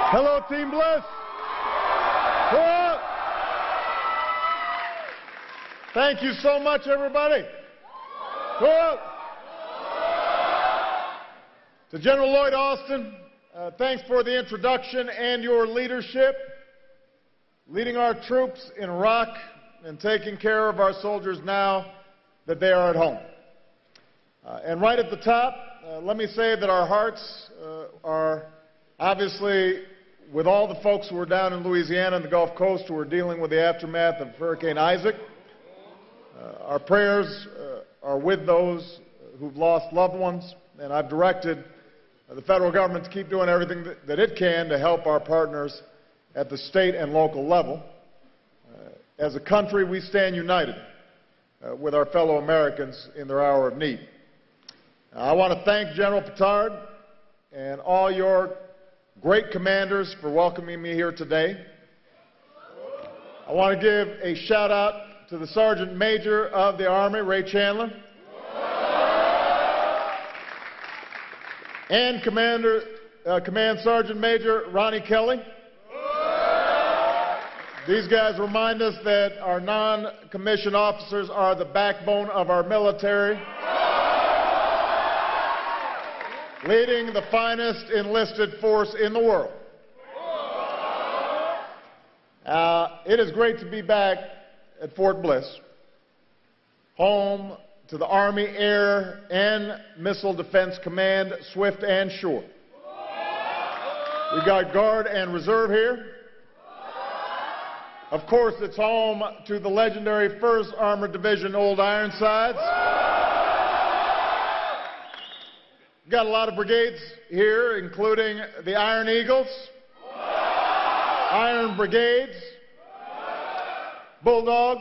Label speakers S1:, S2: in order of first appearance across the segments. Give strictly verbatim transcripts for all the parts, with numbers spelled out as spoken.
S1: Hello, Team Bliss. Go out. Thank you so much, everybody. Go out. To General Lloyd Austin, uh, thanks for the introduction and your leadership, leading our troops in Iraq and taking care of our soldiers now that they are at home. Uh, and right at the top, uh, let me say that our hearts uh, are obviously with all the folks who are down in Louisiana and the Gulf Coast who are dealing with the aftermath of Hurricane Isaac. Uh, our prayers uh, are with those who've lost loved ones, and I've directed uh, the federal government to keep doing everything that, that it can to help our partners at the state and local level. Uh, as a country, we stand united uh, with our fellow Americans in their hour of need. Uh, I want to thank General Pittard and all your great commanders for welcoming me here today. I want to give a shout out to the Sergeant Major of the Army, Ray Chandler, and Commander, uh, Command Sergeant Major Ronnie Kelly. These guys remind us that our non-commissioned officers are the backbone of our military, leading the finest enlisted force in the world. Uh, it is great to be back at Fort Bliss, home to the Army Air and Missile Defense Command, Swift and Shore. We've got Guard and Reserve here. Of course, it's home to the legendary first Armored Division Old Ironsides. We've got a lot of brigades here, including the Iron Eagles, Iron Brigades, Bulldogs,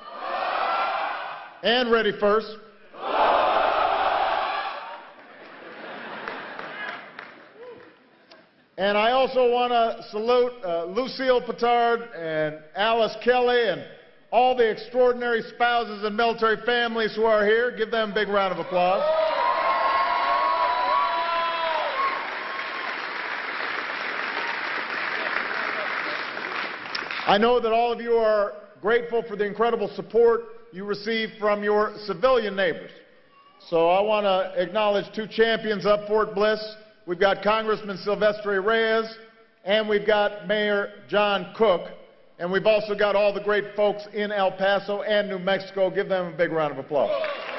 S1: and Ready First. And I also want to salute uh, Lucille Pittard and Alice Kelly and all the extraordinary spouses and military families who are here. Give them a big round of applause. I know that all of you are grateful for the incredible support you receive from your civilian neighbors. So I want to acknowledge two champions up Fort Bliss. We've got Congressman Silvestre Reyes, and we've got Mayor John Cook, and we've also got all the great folks in El Paso and New Mexico. Give them a big round of applause.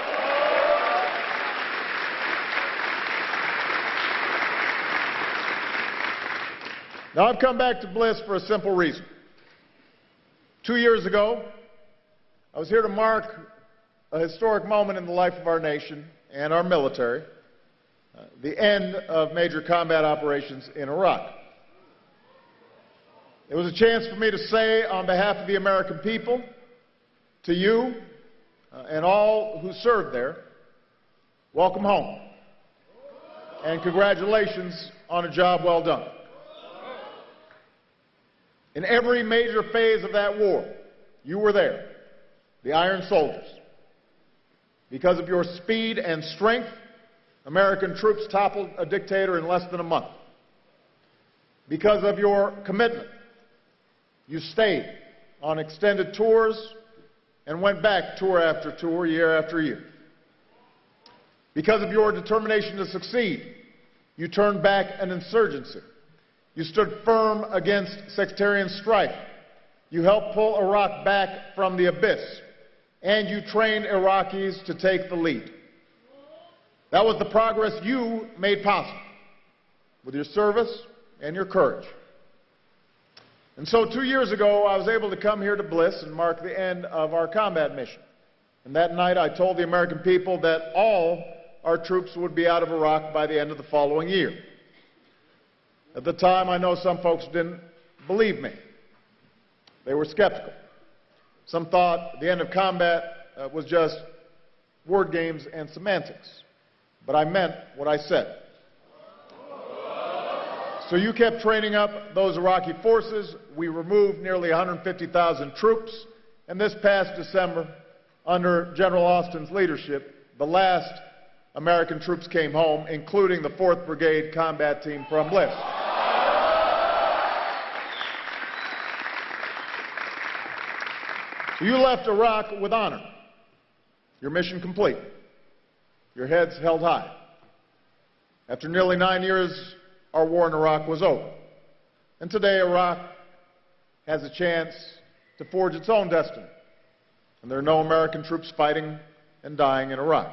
S1: Now, I've come back to Bliss for a simple reason. Two years ago, I was here to mark a historic moment in the life of our nation and our military, uh, the end of major combat operations in Iraq. It was a chance for me to say on behalf of the American people, to you uh, and all who served there, welcome home, and congratulations on a job well done. In every major phase of that war, you were there, the Iron Soldiers. Because of your speed and strength, American troops toppled a dictator in less than a month. Because of your commitment, you stayed on extended tours and went back tour after tour, year after year. Because of your determination to succeed, you turned back an insurgency. You stood firm against sectarian strife. You helped pull Iraq back from the abyss. And you trained Iraqis to take the lead. That was the progress you made possible with your service and your courage. And so two years ago, I was able to come here to Bliss and mark the end of our combat mission. And that night, I told the American people that all our troops would be out of Iraq by the end of the following year. At the time, I know some folks didn't believe me. They were skeptical. Some thought the end of combat uh, was just word games and semantics. But I meant what I said. So you kept training up those Iraqi forces. We removed nearly one hundred fifty thousand troops. And this past December, under General Austin's leadership, the last American troops came home, including the fourth Brigade combat team from Bliss. You left Iraq with honor. Your mission complete. Your heads held high. After nearly nine years, our war in Iraq was over. And today, Iraq has a chance to forge its own destiny. And there are no American troops fighting and dying in Iraq.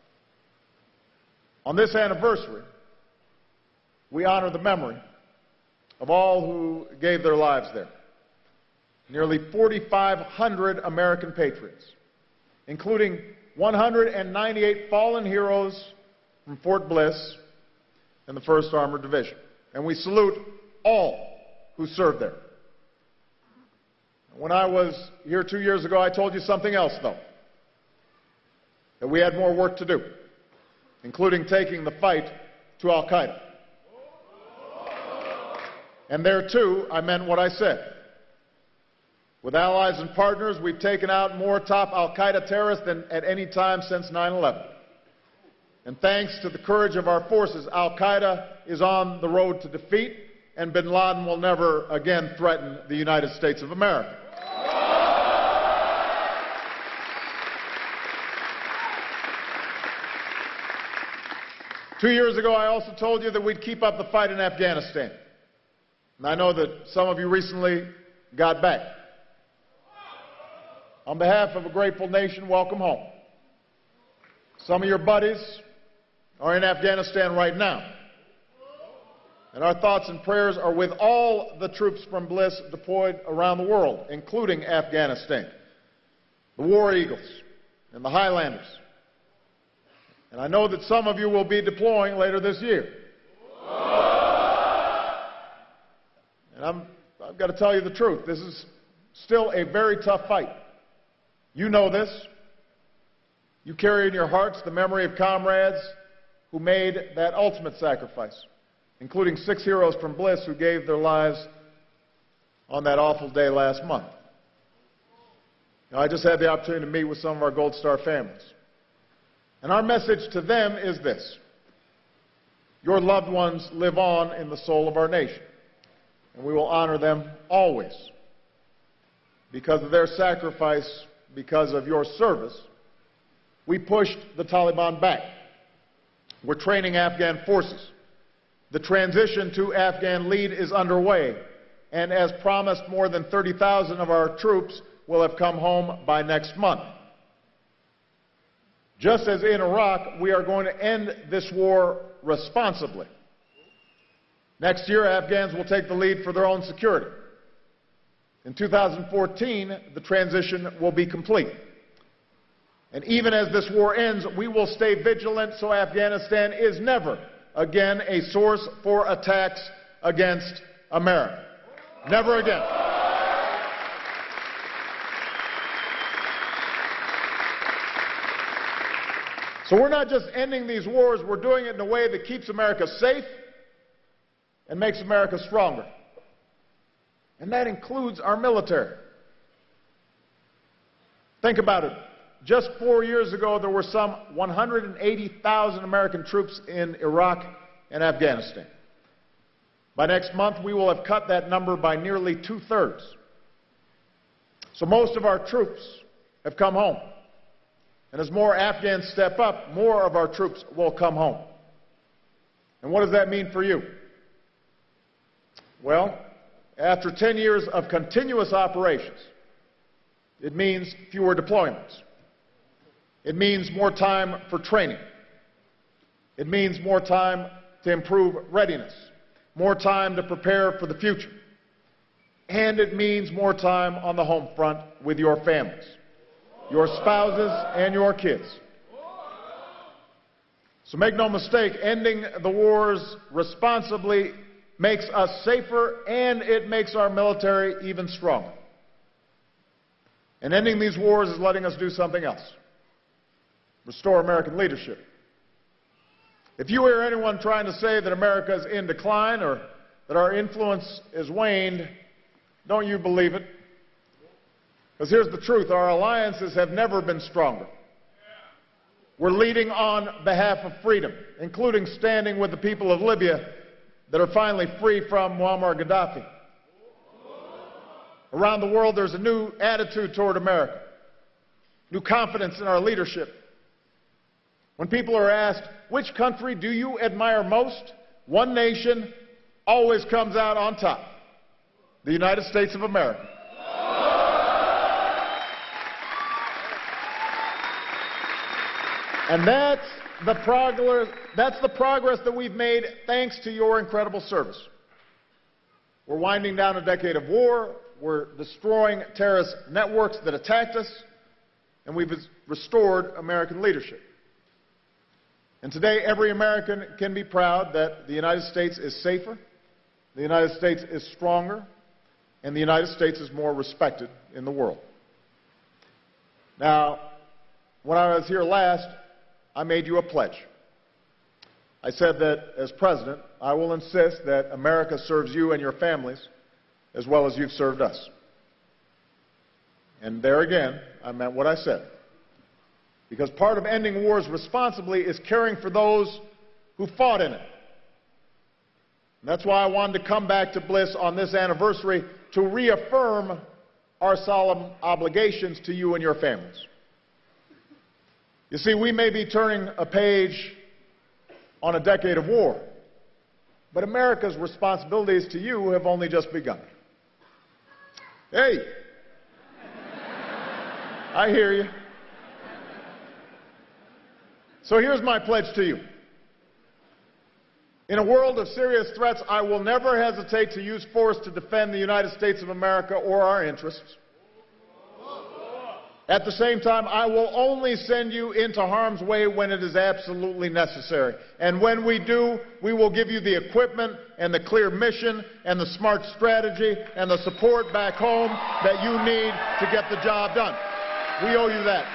S1: On this anniversary, we honor the memory of all who gave their lives there. Nearly forty-five hundred American patriots, including one hundred ninety-eight fallen heroes from Fort Bliss and the first Armored Division. And we salute all who served there. When I was here two years ago, I told you something else, though, that we had more work to do, including taking the fight to Al-Qaeda. And there, too, I meant what I said. With allies and partners, we've taken out more top Al-Qaeda terrorists than at any time since nine eleven. And thanks to the courage of our forces, Al-Qaeda is on the road to defeat, and bin Laden will never again threaten the United States of America. Two years ago, I also told you that we'd keep up the fight in Afghanistan. And I know that some of you recently got back. On behalf of a grateful nation, welcome home. Some of your buddies are in Afghanistan right now. And our thoughts and prayers are with all the troops from Bliss deployed around the world, including Afghanistan, the War Eagles and the Highlanders. And I know that some of you will be deploying later this year. And I'm, I've got to tell you the truth. This is still a very tough fight. You know this. You carry in your hearts the memory of comrades who made that ultimate sacrifice, including six heroes from Bliss who gave their lives on that awful day last month. Now, I just had the opportunity to meet with some of our Gold Star families. And our message to them is this: your loved ones live on in the soul of our nation, and we will honor them always. Because of their sacrifice, because of your service, we pushed the Taliban back. We're training Afghan forces. The transition to Afghan lead is underway, and as promised, more than thirty thousand of our troops will have come home by next month. Just as in Iraq, we are going to end this war responsibly. Next year, Afghans will take the lead for their own security. In two thousand fourteen, the transition will be complete. And even as this war ends, we will stay vigilant so Afghanistan is never again a source for attacks against America. Never again. So we're not just ending these wars, we're doing it in a way that keeps America safe and makes America stronger. And that includes our military. Think about it. Just four years ago, there were some one hundred eighty thousand American troops in Iraq and Afghanistan. By next month, we will have cut that number by nearly two-thirds. So most of our troops have come home. And as more Afghans step up, more of our troops will come home. And what does that mean for you? Well, after ten years of continuous operations, it means fewer deployments. It means more time for training. It means more time to improve readiness, more time to prepare for the future. And it means more time on the home front with your families, your spouses, and your kids. So make no mistake, ending the wars responsibly makes us safer, and it makes our military even stronger. And ending these wars is letting us do something else: restore American leadership. If you hear anyone trying to say that America is in decline or that our influence is waned, don't you believe it? Because here's the truth: our alliances have never been stronger. We're leading on behalf of freedom, including standing with the people of Libya that are finally free from Muammar Gaddafi. Around the world, there's a new attitude toward America, new confidence in our leadership. When people are asked, which country do you admire most? One nation always comes out on top: the United States of America. And that's the progress, that's the progress that we've made thanks to your incredible service. We're winding down a decade of war. We're destroying terrorist networks that attacked us. And we've restored American leadership. And today, every American can be proud that the United States is safer, the United States is stronger, and the United States is more respected in the world. Now, when I was here last, I made you a pledge. I said that as president, I will insist that America serves you and your families as well as you've served us. And there again, I meant what I said. Because part of ending wars responsibly is caring for those who fought in it. And that's why I wanted to come back to Bliss on this anniversary to reaffirm our solemn obligations to you and your families. You see, we may be turning a page on a decade of war, but America's responsibilities to you have only just begun. Hey, I hear you. So here's my pledge to you. In a world of serious threats, I will never hesitate to use force to defend the United States of America or our interests. At the same time, I will only send you into harm's way when it is absolutely necessary. And when we do, we will give you the equipment and the clear mission and the smart strategy and the support back home that you need to get the job done. We owe you that.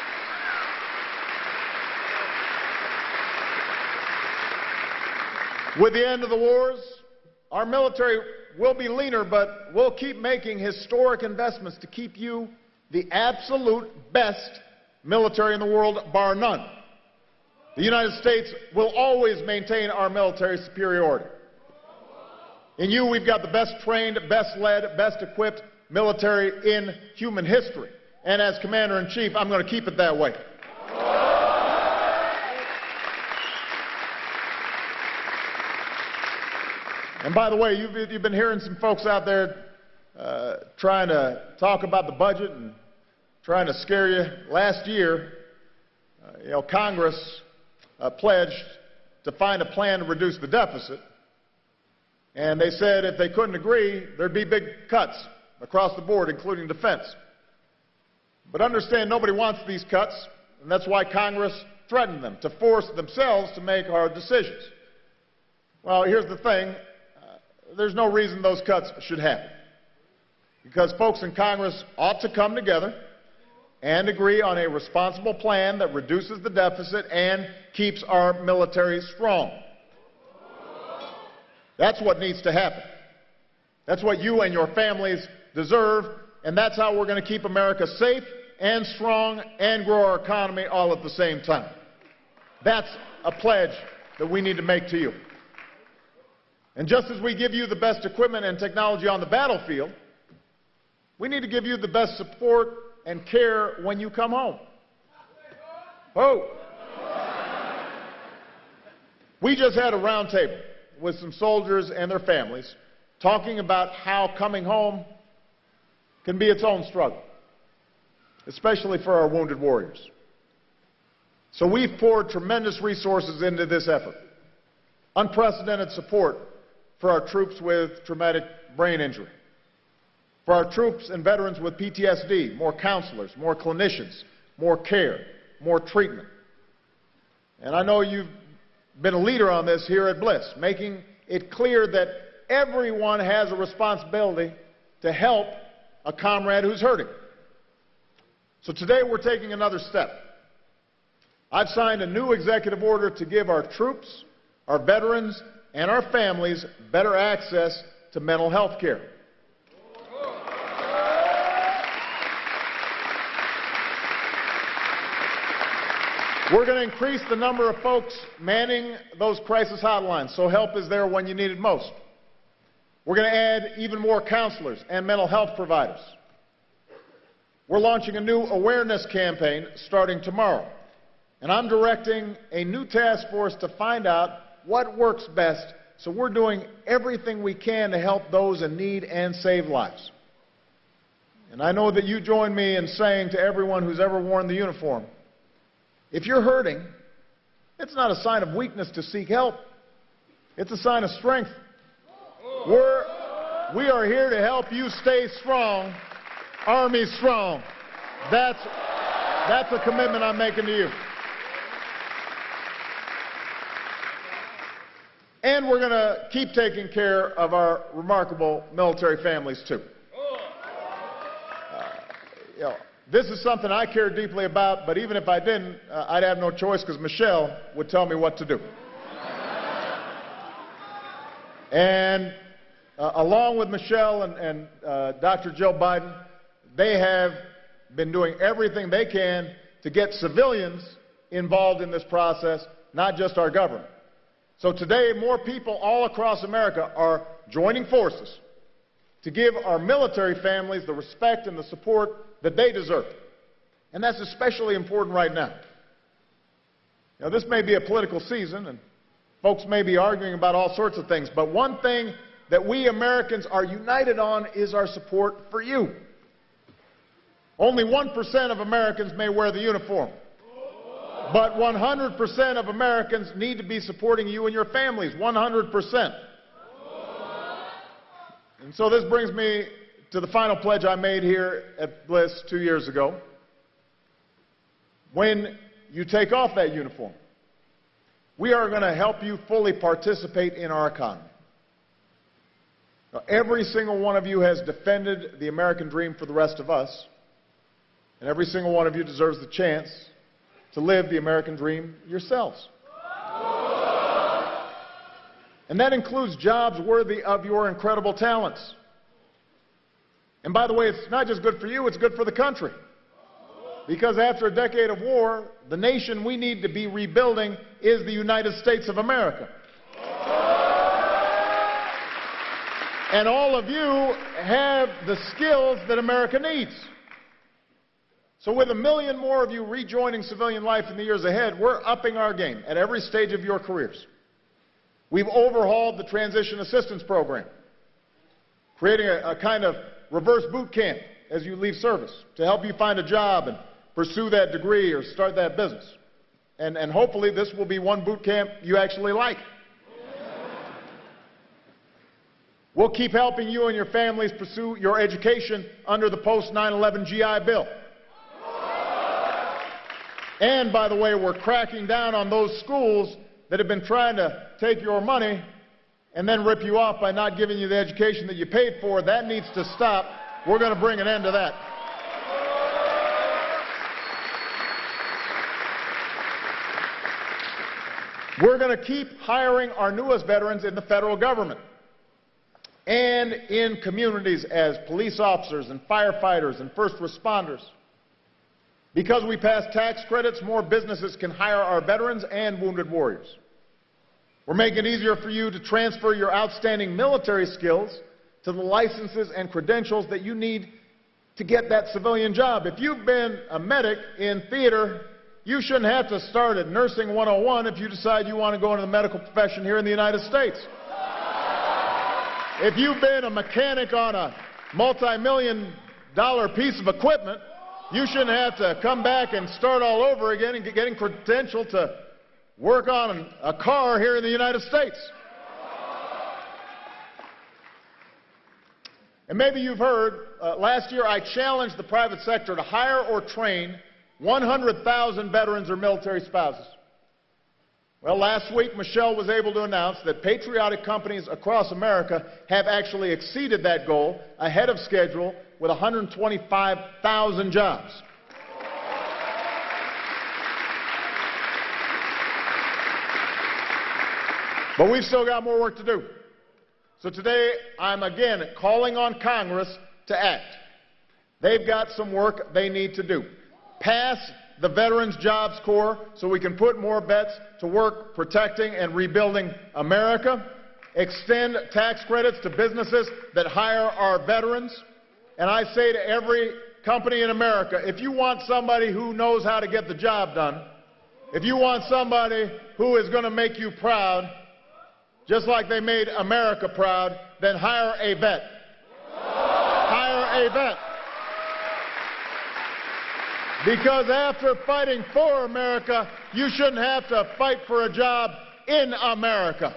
S1: With the end of the wars, our military will be leaner, but we'll keep making historic investments to keep you the absolute best military in the world, bar none. The United States will always maintain our military superiority. In you, we've got the best trained, best led, best equipped military in human history. And as Commander-in-Chief, I'm going to keep it that way. And by the way, you've, you've been hearing some folks out there uh, trying to talk about the budget and trying to scare you. Last year, uh, you know, Congress uh, pledged to find a plan to reduce the deficit. And they said if they couldn't agree, there'd be big cuts across the board, including defense. But understand, nobody wants these cuts, and that's why Congress threatened them, to force themselves to make hard decisions. Well, here's the thing. There's no reason those cuts should happen. Because folks in Congress ought to come together and agree on a responsible plan that reduces the deficit and keeps our military strong. That's what needs to happen. That's what you and your families deserve, and that's how we're going to keep America safe and strong and grow our economy all at the same time. That's a pledge that we need to make to you. And just as we give you the best equipment and technology on the battlefield, we need to give you the best support and care when you come home. Oh! We just had a roundtable with some soldiers and their families talking about how coming home can be its own struggle, especially for our wounded warriors. So we've poured tremendous resources into this effort. Unprecedented support for our troops with traumatic brain injury, for our troops and veterans with P T S D, more counselors, more clinicians, more care, more treatment. And I know you've been a leader on this here at Bliss, making it clear that everyone has a responsibility to help a comrade who's hurting. So today we're taking another step. I've signed a new executive order to give our troops, our veterans, and our families better access to mental health care. We're going to increase the number of folks manning those crisis hotlines so help is there when you need it most. We're going to add even more counselors and mental health providers. We're launching a new awareness campaign starting tomorrow. And I'm directing a new task force to find out what works best, so we're doing everything we can to help those in need and save lives. And I know that you join me in saying to everyone who's ever worn the uniform, if you're hurting, it's not a sign of weakness to seek help. It's a sign of strength. We're, we are here to help you stay strong, Army strong. That's, that's a commitment I'm making to you. And we're going to keep taking care of our remarkable military families, too. Uh, you know, this is something I care deeply about, but even if I didn't, uh, I'd have no choice because Michelle would tell me what to do. And uh, along with Michelle and, and uh, Doctor Jill Biden, they have been doing everything they can to get civilians involved in this process, not just our government. So today, more people all across America are joining forces to give our military families the respect and the support that they deserve. And that's especially important right now. Now, this may be a political season, and folks may be arguing about all sorts of things, but one thing that we Americans are united on is our support for you. Only one percent of Americans may wear the uniform. But one hundred percent of Americans need to be supporting you and your families, one hundred percent. And so this brings me to the final pledge I made here at Bliss two years ago. When you take off that uniform, we are going to help you fully participate in our economy. Now, every single one of you has defended the American dream for the rest of us, and every single one of you deserves the chance to live the American dream yourselves. And that includes jobs worthy of your incredible talents. And by the way, it's not just good for you, it's good for the country. Because after a decade of war, the nation we need to be rebuilding is the United States of America. And all of you have the skills that America needs. So with a million more of you rejoining civilian life in the years ahead, we're upping our game at every stage of your careers. We've overhauled the Transition Assistance Program, creating a, a kind of reverse boot camp as you leave service to help you find a job and pursue that degree or start that business. And, and hopefully this will be one boot camp you actually like. We'll keep helping you and your families pursue your education under the post nine eleven G I Bill. And, by the way, we're cracking down on those schools that have been trying to take your money and then rip you off by not giving you the education that you paid for. That needs to stop. We're going to bring an end to that. We're going to keep hiring our newest veterans in the federal government and in communities as police officers and firefighters and first responders. Because we pass tax credits, more businesses can hire our veterans and wounded warriors. We're making it easier for you to transfer your outstanding military skills to the licenses and credentials that you need to get that civilian job. If you've been a medic in theater, you shouldn't have to start at Nursing one oh one if you decide you want to go into the medical profession here in the United States. If you've been a mechanic on a multi-million dollar piece of equipment, you shouldn't have to come back and start all over again and get getting credential to work on a car here in the United States. And maybe you've heard, uh, last year I challenged the private sector to hire or train one hundred thousand veterans or military spouses. Well, last week Michelle was able to announce that patriotic companies across America have actually exceeded that goal ahead of schedule with one hundred twenty-five thousand jobs. But we've still got more work to do. So today, I'm again calling on Congress to act. They've got some work they need to do. Pass the Veterans Jobs Corps so we can put more vets to work protecting and rebuilding America. extend tax credits to businesses that hire our veterans. And I say to every company in America, if you want somebody who knows how to get the job done, if you want somebody who is going to make you proud, just like they made America proud, then hire a vet. Hire a vet. Because after fighting for America, you shouldn't have to fight for a job in America.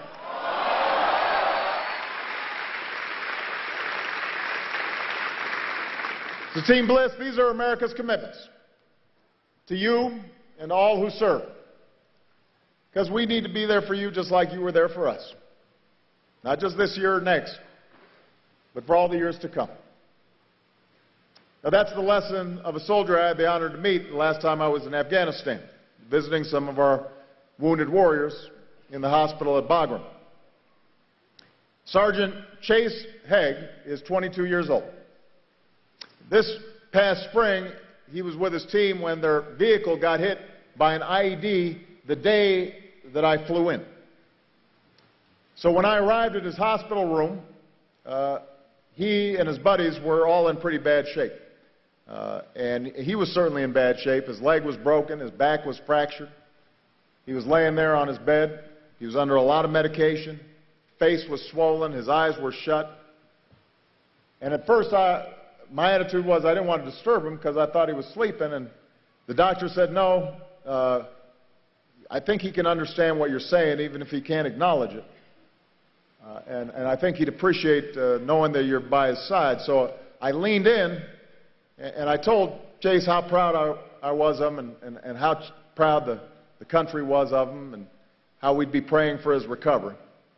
S1: So, Team Bliss, these are America's commitments to you and all who serve. Because we need to be there for you just like you were there for us. Not just this year or next, but for all the years to come. Now, that's the lesson of a soldier I had the honor to meet the last time I was in Afghanistan, visiting some of our wounded warriors in the hospital at Bagram. Sergeant Chase Hegg is twenty-two years old. This past spring, he was with his team when their vehicle got hit by an I E D the day that I flew in. So when I arrived at his hospital room, uh, he and his buddies were all in pretty bad shape. Uh, and he was certainly in bad shape. His leg was broken. His back was fractured. He was laying there on his bed. He was under a lot of medication. Face was swollen. His eyes were shut. And at first, I, my attitude was I didn't want to disturb him because I thought he was sleeping. And the doctor said, no, uh, I think he can understand what you're saying, even if he can't acknowledge it. Uh, and, and I think he'd appreciate uh, knowing that you're by his side. So I leaned in, and, and I told Chase how proud I, I was of him, and, and, and how proud the, the country was of him, and how we'd be praying for his recovery.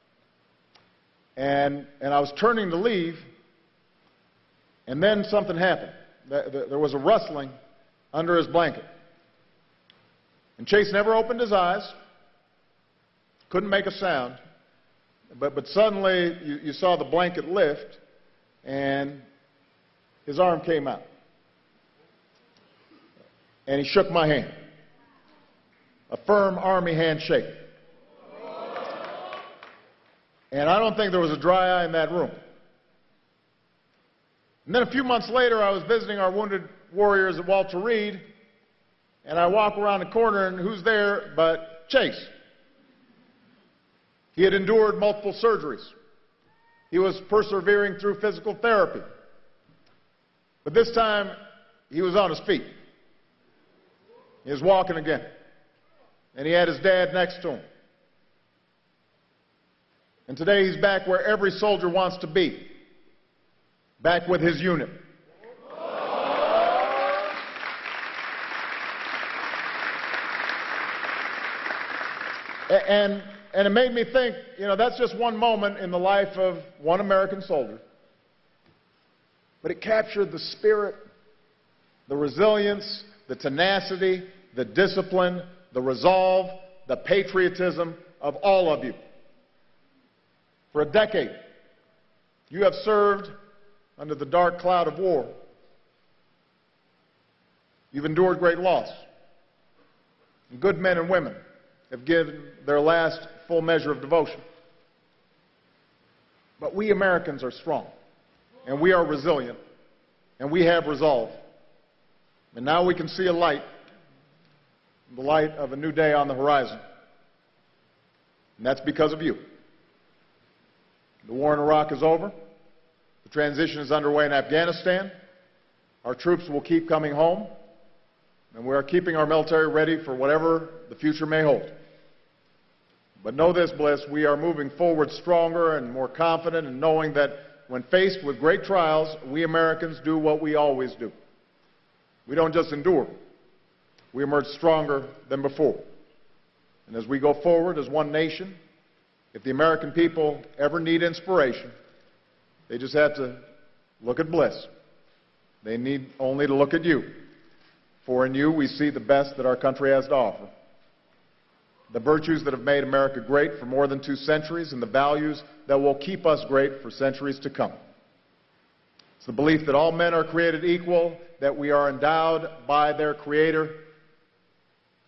S1: And, and I was turning to leave, and then something happened. There was a rustling under his blanket. And Chase never opened his eyes, couldn't make a sound, but, but suddenly you, you saw the blanket lift, and his arm came out. And he shook my hand. A firm Army handshake. And I don't think there was a dry eye in that room. And then a few months later, I was visiting our wounded warriors at Walter Reed, and I walk around the corner, and who's there but Chase? He had endured multiple surgeries. He was persevering through physical therapy. But this time, he was on his feet. He was walking again. And he had his dad next to him. And today he's back where every soldier wants to be. Back with his unit. And, and it made me think, you know, that's just one moment in the life of one American soldier. But it captured the spirit, the resilience, the tenacity, the discipline, the resolve, the patriotism of all of you. For a decade, you have served under the dark cloud of war. You've endured great loss. And good men and women have given their last full measure of devotion. But we Americans are strong, and we are resilient, and we have resolve. And now we can see a light, the light of a new day on the horizon. And that's because of you. The war in Iraq is over. The transition is underway in Afghanistan. Our troops will keep coming home, and we are keeping our military ready for whatever the future may hold. But know this, Bliss, we are moving forward stronger and more confident in knowing that when faced with great trials, we Americans do what we always do. We don't just endure. We emerge stronger than before. And as we go forward as one nation, if the American people ever need inspiration, they just have to look at Bliss. They need only to look at you. For in you we see the best that our country has to offer. The virtues that have made America great for more than two centuries, and the values that will keep us great for centuries to come. It's the belief that all men are created equal, that we are endowed by their Creator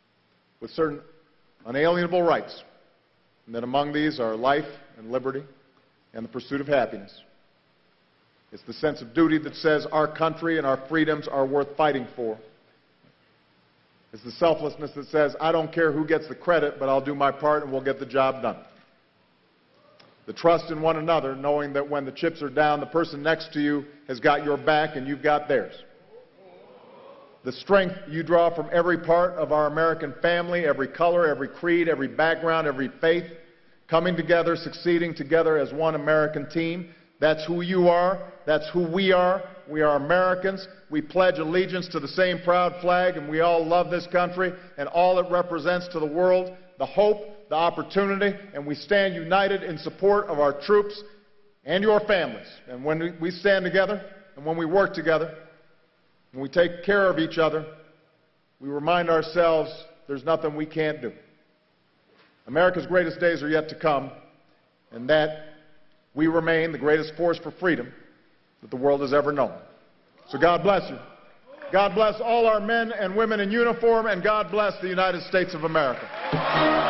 S1: with certain unalienable rights, and that among these are life and liberty, and the pursuit of happiness. It's the sense of duty that says our country and our freedoms are worth fighting for. It's the selflessness that says, I don't care who gets the credit, but I'll do my part and we'll get the job done. The trust in one another, knowing that when the chips are down, the person next to you has got your back and you've got theirs. The strength you draw from every part of our American family, every color, every creed, every background, every faith, coming together, succeeding together as one American team. That's who you are. That's who we are. We are Americans. We pledge allegiance to the same proud flag, and we all love this country and all it represents to the world, the hope, the opportunity, and we stand united in support of our troops and your families. And when we stand together and when we work together, when we take care of each other, we remind ourselves there's nothing we can't do. America's greatest days are yet to come, and that we remain the greatest force for freedom that the world has ever known. So God bless you. God bless all our men and women in uniform, and God bless the United States of America.